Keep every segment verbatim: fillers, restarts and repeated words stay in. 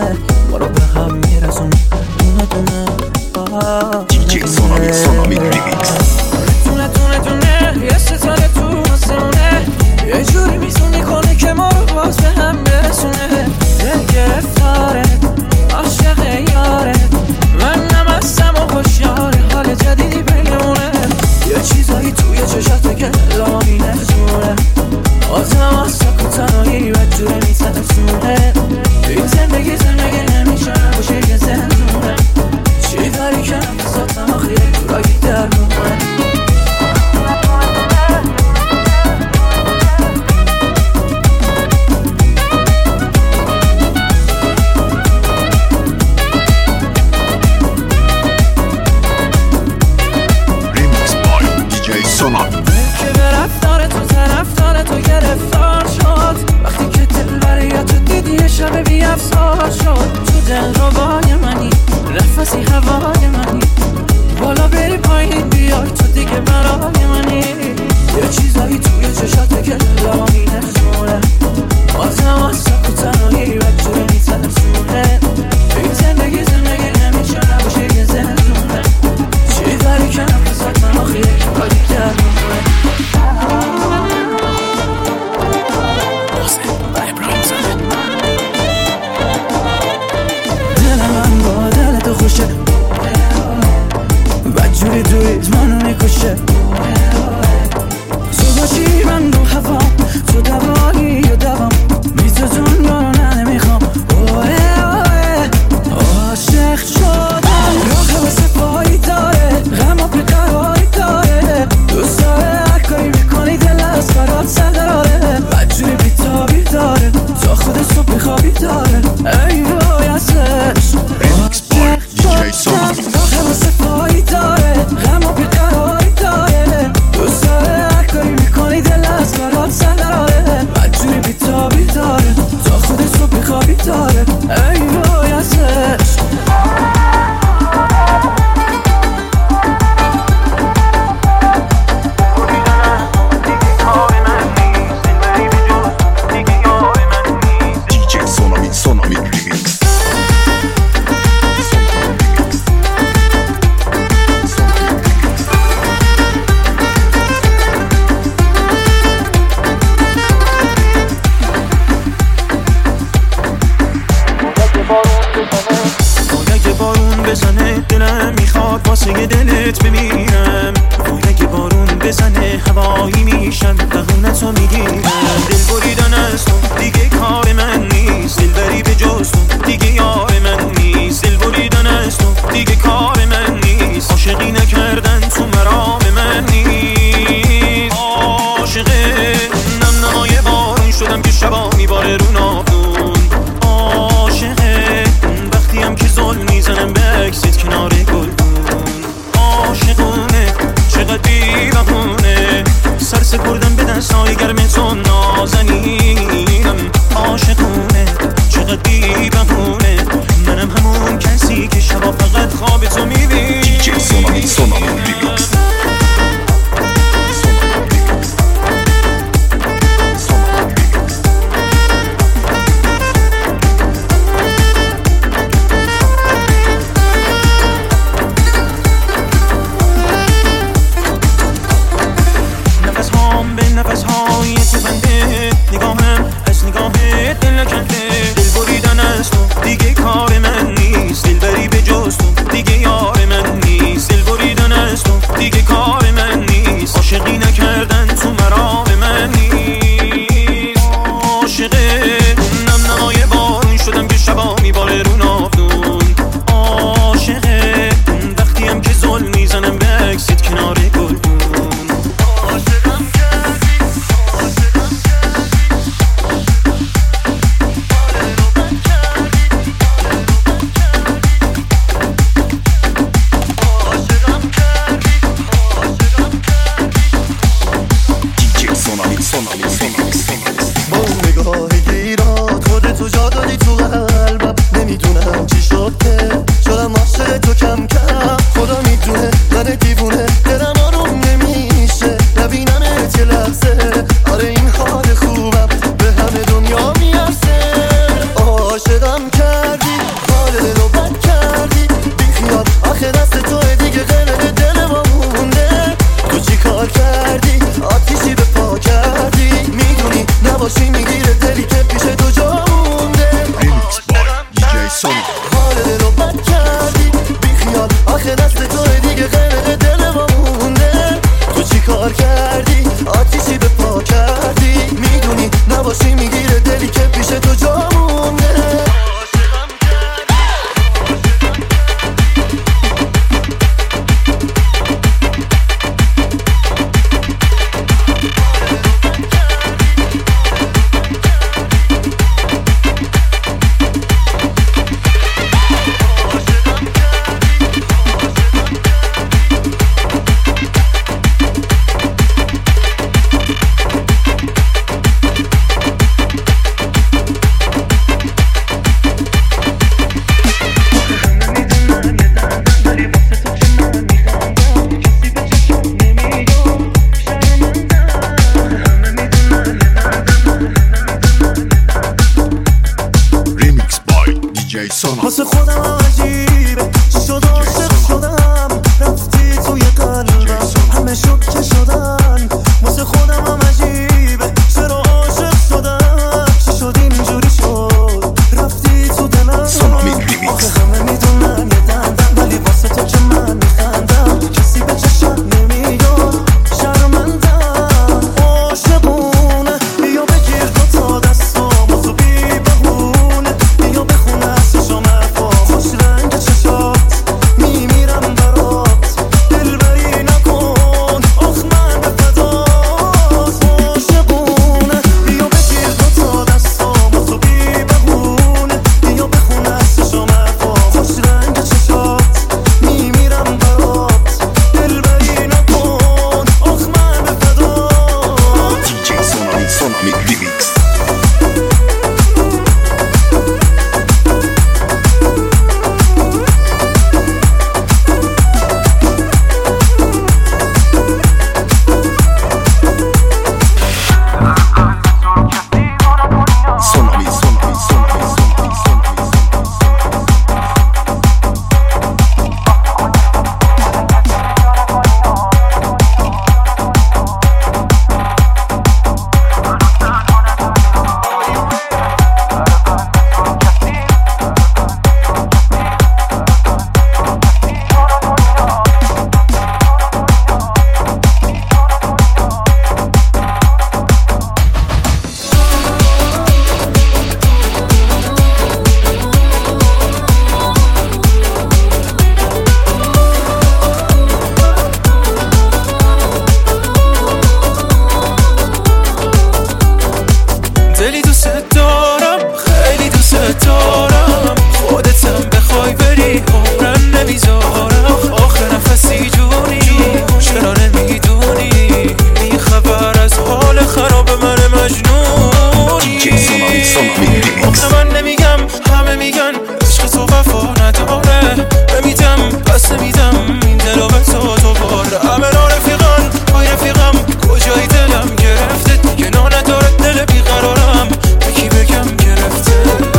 برو به هم میرسون دونه دونه. دیجی سونامی سونامی ریمیکس. دونه دونه دونه یه ستاره تو آسمونه، یه جوری میزونی کنه که ما رو باز به هم برسونه. دل گرفتاره عاشق یاره، من نمستم و خوشیاره، حال جدیدی بینمونه. یه چیزایی توی چشاته که لامی نشونه، آزم از سکو تنهایی بدجوره میترسونه. این زندگی زندگی نمیشه باشه یه زندونه، چی داری که نفساتم آخیه دورایی درمونه. که به رفتار تو طرفدار تو گرفتار شد، وقتی که دل برای تو دیدی یه شب بی افسار شد. تو دل روای منی، نفسی هوای منی، بالا بری پایین بیای تو دیگه برای منی. یه چیزایی توی چشاته که لامی نشونه، آزم از سکو تنهایی بدجوره میترسونه. این زندگی زندگی نمیشه نباشه یه زندونه، چی داری که نفسات من آخیه کاری درمونه. دل من با دل تو خوشه، بدجوری دوید منو میکشه. تو باشی من رو هوا، تو دوایی و دوام، بی تو دنیا رو نه نمیخوام. عاشق شدم راه واسه پایی داره، غم و بیقراری داره، دوست داره هر کاری میکنی دل از برات سر داره. بدجوری بیتابی داره، تا خود صبح خوابی داره. ای وای ازش عاشق شدم راه واسه پایی داره، غم و بیقراری داره، دوست داره هر کاری میکنی دل از برات سر داره. بدجوری بیتابی داره، تا خود صبح خوابی داره. ای وای ازش. دلم میخواد واسه دلت بمیرم، وای که بارون بزنه هوایی میشم بهونتو میگیرم. دل بریدن از تو دیگه کار من نیست، دل بری به جز تو دیگه یار من نیست. دل بریدن از تو دیگه کار من نیست، عاشقی نکردن تو مرام من نیست. عاشقه نم نمای بارون شدم که شبا میباره رو ناودون. عاشقه وقتی هم که ظلم میزنم به عکست کنار گلدون. عاشقونه چقدر بی بهونه، سر سپردم به دستای گرم تو نازنینم. عاشقونه چقدر بی بهونه، عاشقم کردی، حال دلو بد کردی، بیخیال آخه دست توی دیگه قلق دل ما مونده. تو چی کار کردی؟ آتیشی به پا کردی، میدونی نباشی میگیره دلی که پیش تو جا مونده. Remix by دی جی Sonic. حال دلو بد کردی، بیخیال آخه دست توی دیگه قلق دل ما مونده. تو چی کار کردی؟ آتیشی به پا کردی، میدونی نباشی میگیره دلی که پیش تو جا مونده. واسه خودم عجیبه چی شد عاشق شدم، رفتی توی قلبم همه شد که شدن. واسه خودم هم عجیبه چرا عاشق شدم، چی شد اینجوری شد رفتی تو دلم. آخه همه میدونن یه دندم، ولی واسه تو که من میخندم کسی به چشم نمیاد، شرمندم. عاشقونه بیا بگیر دوتا دستام و تو بی بهونه، بیا بخونه ازشم حرفا خوش رنگ چشات، میمیرم برات دلبری نکن آخ من به فدات. عاشقونه بیا بگیر دوتا دستام و تو بی بهونه، بیا بخونه ازشم حرفا خوش رنگ چشات، میمیرم برات دلبری نکن آخ من به فدات. دی جی Sonami Sonami Remix. Sonami Sonami Sonami Sonami Sonami. دلی دوست دارم خیلی دوست دارم، خودتم بخوای بری عمرم نمیذارم. آخه نفسی جونی چرا نمیدونی، این خبر از حال خراب من مجنونی. دی جی Sonami Sonami Remix. آخه من نمیگم همه میگن عشق تو وفا نداره، نمیدم پس نمیدم این دلو به تو دوباره. همه رفیقان های رفیقم کجای دلم گرفته، دیگه نا نداره دل بیقرارم به کی بگم گرفته.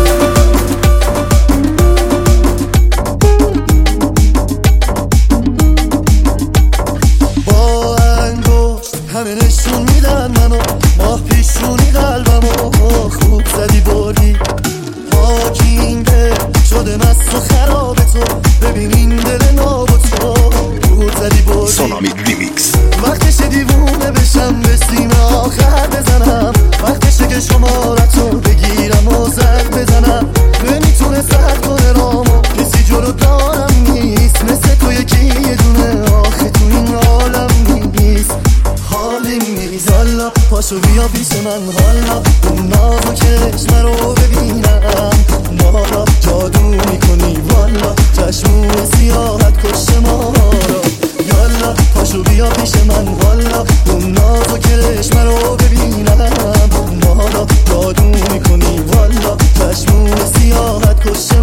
با انگشت همه نشون میدن منو، ماه پیشونی قلبمو خوب زدی بردی. پاکینگه شده مست و خراب تو، ببین این دل ناب و تو خوب زدی بردی. Sonami Remix. وقتشه دیوونه بشم به سینه آخر بزنم، وقتشه که شمارتو بگیرم و زد بزنم. نمیتونه سرد کنه رامو کسی جلو دارم نیست، مثل تو یکی یه دونه آخه تو این عالم نیست. حالیم نیست حالا پاشو بیا پیش من، حالا اون ناز و چشم رو ببینم، مارا جادو میکنی والا، چشمون سیاحت کش ما را. یالا پاشو بیا پیش من، والا اون ناز و چشم رو ببینم، مارا جادو میکنی والا، چشمون سیاحت کش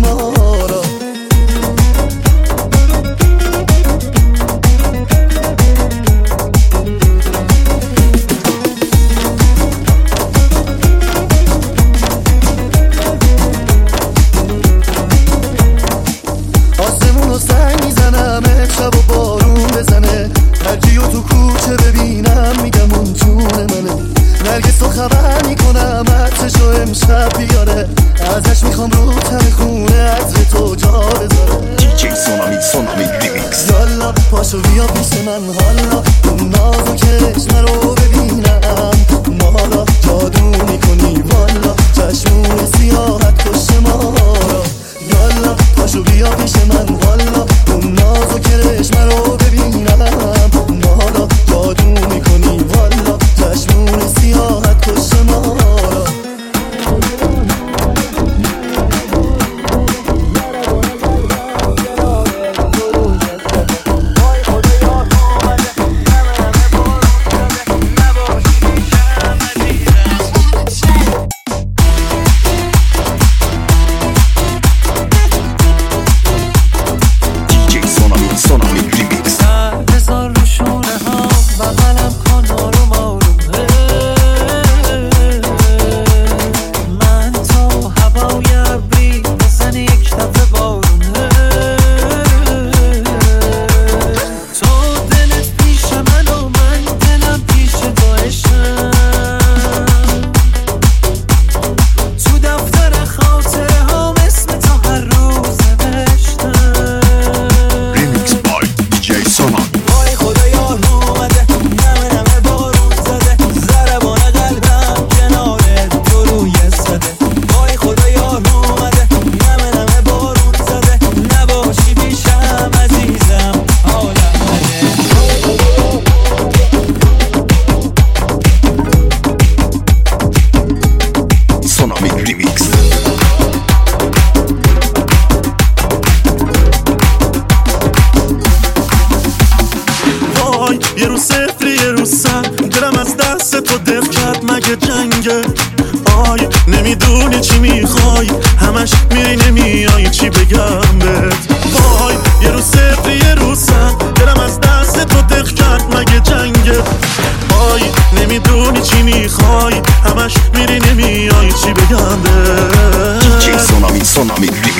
پاشو بیا پیش من والا، اون ناز و کرشمه رو ببینم. ما حالا جادو میکنی والا، چشمون سیاحت کش ما را. یه رو صفری یه رو صد، دلم از دست تو دق کرد مگه جنگه؟ آی نمیدونی چی میخوای، همش میری نمیای، چی بگم بهت؟ وای یه رو صفری یه رو صد، دلم از دست تو دق کرد مگه جنگه؟ آی نمیدونی چی میخوای، همش میری نمیای، چی بگم بهت؟ دی جی Sonami Sonami